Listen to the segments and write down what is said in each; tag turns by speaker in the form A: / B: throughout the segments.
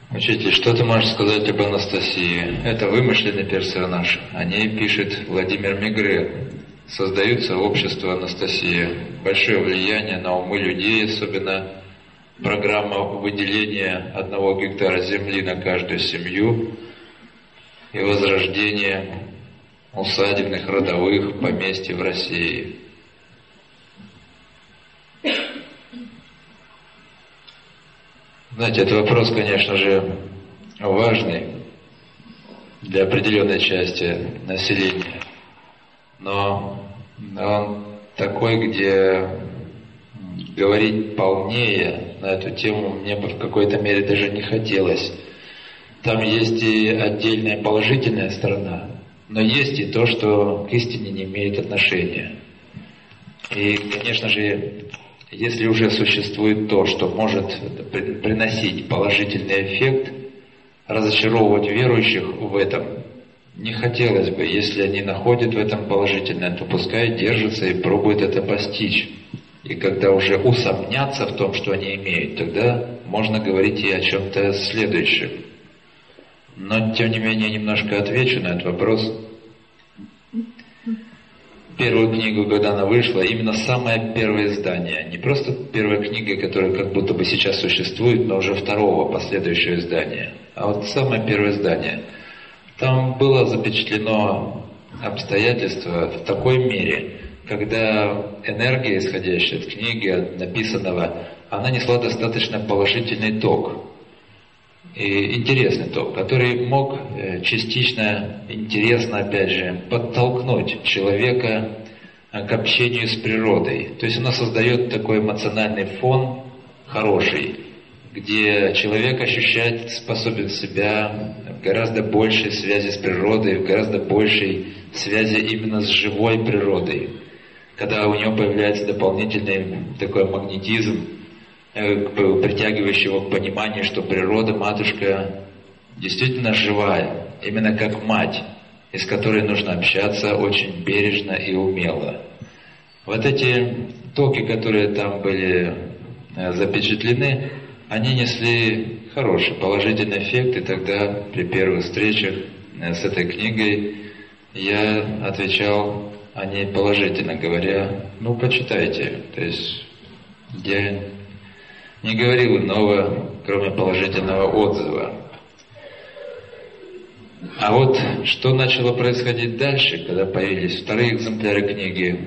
A: Учитель, что ты можешь сказать об Анастасии? Это вымышленный персонаж. О ней пишет Владимир Мегре. Создают сообщество Анастасия. Большое влияние на умы людей, особенно программа выделения 1 гектара земли на каждую семью и возрождение усадебных родовых поместьй в России. Знаете, этот вопрос, конечно же, важный для определенной части населения, но он такой, где говорить полнее на эту тему мне бы в какой-то мере даже не хотелось. Там есть и отдельная положительная сторона, но есть и то, что к истине не имеет отношения. И, конечно же, если уже существует то, что может приносить положительный эффект, разочаровывать верующих в этом не хотелось бы. Если они находят в этом положительное, то пускай держатся и пробуют это постичь. И когда уже усомнятся в том, что они имеют, тогда можно говорить и о чем-то следующем. Но, тем не менее, немножко отвечу на этот вопрос. Первую книгу, когда она вышла, именно самое первое издание, не просто первая книга, которая как будто бы сейчас существует, но уже второго, последующего издания, а вот самое первое издание. Там было запечатлено обстоятельство в такой мере, когда энергия, исходящая от книги, от написанного, она несла достаточно положительный ток. И интересный ток, который мог частично, интересно опять же, подтолкнуть человека к общению с природой. То есть она создает такой эмоциональный фон хороший, где человек ощущает, способен себя в гораздо большей связи с природой, в гораздо большей связи именно с живой природой. Когда у него появляется дополнительный такой магнетизм, притягивающий его к пониманию, что природа, матушка, действительно живая, именно как мать, с которой нужно общаться очень бережно и умело. Вот эти токи, которые там были запечатлены, они несли хороший, положительный эффект, и тогда при первых встречах с этой книгой я отвечал о ней положительно, говоря, почитайте. То есть я не говорил иного, кроме положительного отзыва. А вот что начало происходить дальше, когда появились вторые экземпляры книги,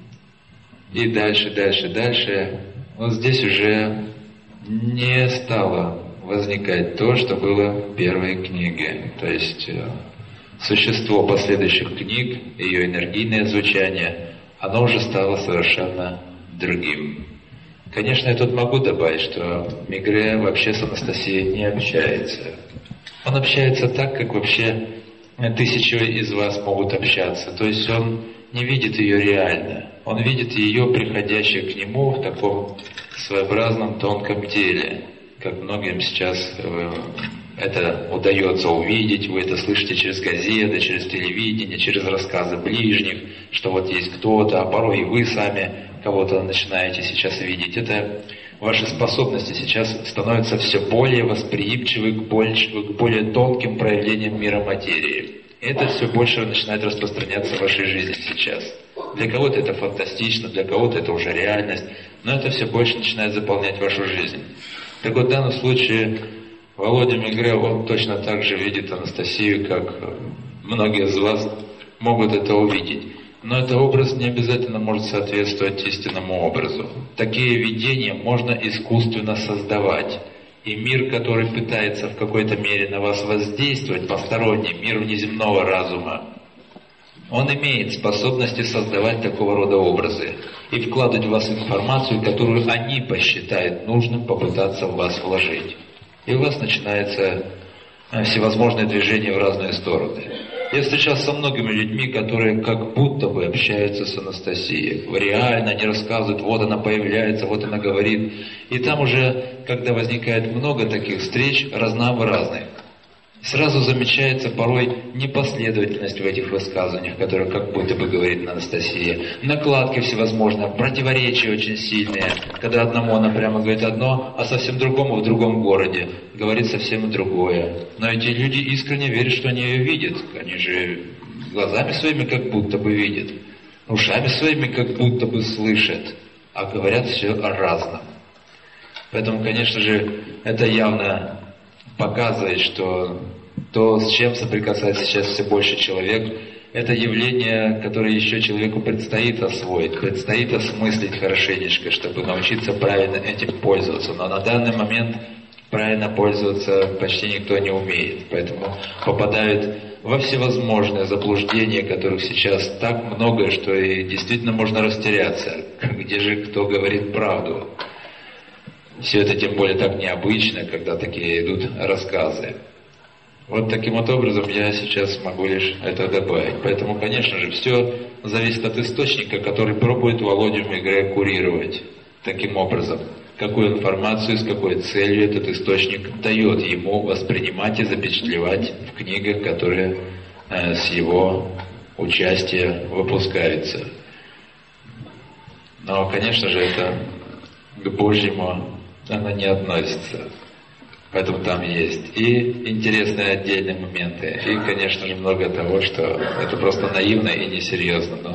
A: и дальше, вот здесь уже не стало возникать то, что было в первой книге. То есть существо последующих книг, ее энергийное звучание, оно уже стало совершенно другим. Конечно, я тут могу добавить, что Мегре вообще с Анастасией не общается. Он общается так, как вообще тысячи из вас могут общаться. То есть он не видит ее реально. Он видит ее, приходящей к нему в таком своеобразном тонком теле, как многим сейчас это удается увидеть. Вы это слышите через газеты, через телевидение, через рассказы ближних, что вот есть кто-то, а порой и вы сами кого-то начинаете сейчас видеть. Это ваши способности сейчас становятся все более восприимчивы к более тонким проявлениям мира материи. И это все больше начинает распространяться в вашей жизни сейчас. Для кого-то это фантастично, для кого-то это уже реальность, но это все больше начинает заполнять вашу жизнь. Так вот, в данном случае Володя Мегре, он точно так же видит Анастасию, как многие из вас могут это увидеть. Но этот образ не обязательно может соответствовать истинному образу. Такие видения можно искусственно создавать. И мир, который пытается в какой-то мере на вас воздействовать, посторонний, мир внеземного разума, он имеет способности создавать такого рода образы и вкладывать в вас информацию, которую они посчитают нужным попытаться в вас вложить. И у вас начинается всевозможные движения в разные стороны. Я встречался со многими людьми, которые как будто бы общаются с Анастасией. Реально они рассказывают, вот она появляется, вот она говорит. И там уже, когда возникает много таких встреч разнообразных, Сразу замечается порой непоследовательность в этих высказываниях, которые как будто бы говорит Анастасия. Накладки всевозможные, противоречия очень сильные. Когда одному она прямо говорит одно, а совсем другому в другом городе говорит совсем другое. Но эти люди искренне верят, что они ее видят. Они же глазами своими как будто бы видят, ушами своими как будто бы слышат, а говорят все о разном. Поэтому, конечно же, это явно показывает, что то, с чем соприкасается сейчас все больше человек, это явление, которое еще человеку предстоит освоить, предстоит осмыслить хорошенечко, чтобы научиться правильно этим пользоваться. Но на данный момент правильно пользоваться почти никто не умеет. Поэтому попадают во всевозможные заблуждения, которых сейчас так много, что и действительно можно растеряться. Где же кто говорит правду? Все это тем более так необычно, когда такие идут рассказы. Вот таким вот образом я сейчас могу лишь это добавить. Поэтому, конечно же, все зависит от источника, который пробует Володю в игре курировать. Таким образом, какую информацию, с какой целью этот источник дает ему воспринимать и запечатлевать в книгах, которые с его участия выпускаются. Но, конечно же, это к Божьему она не относится. Поэтому там есть и интересные отдельные моменты, и, конечно же, много того, что это просто наивно и несерьезно. Но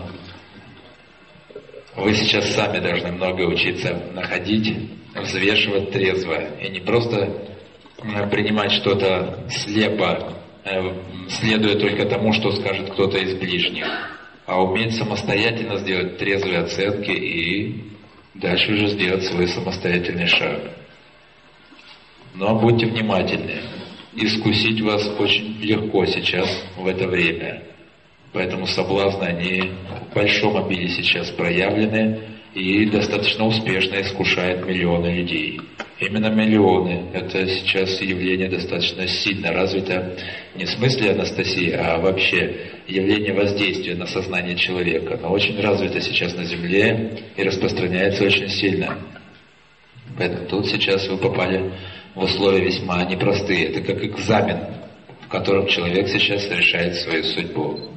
A: вы сейчас сами должны много учиться находить, взвешивать трезво, и не просто принимать что-то слепо, следуя только тому, что скажет кто-то из ближних, а уметь самостоятельно сделать трезвые оценки и дальше уже сделать свой самостоятельный шаг. Но будьте внимательны. Искусить вас очень легко сейчас в это время. Поэтому соблазны, они в большом обилии сейчас проявлены и достаточно успешно искушают миллионы людей. Именно миллионы. Это сейчас явление достаточно сильно развито. Не в смысле Анастасии, а вообще явление воздействия на сознание человека. Оно очень развито сейчас на Земле и распространяется очень сильно. Поэтому тут сейчас вы попали в условия весьма непростые. Это как экзамен, в котором человек сейчас решает свою судьбу.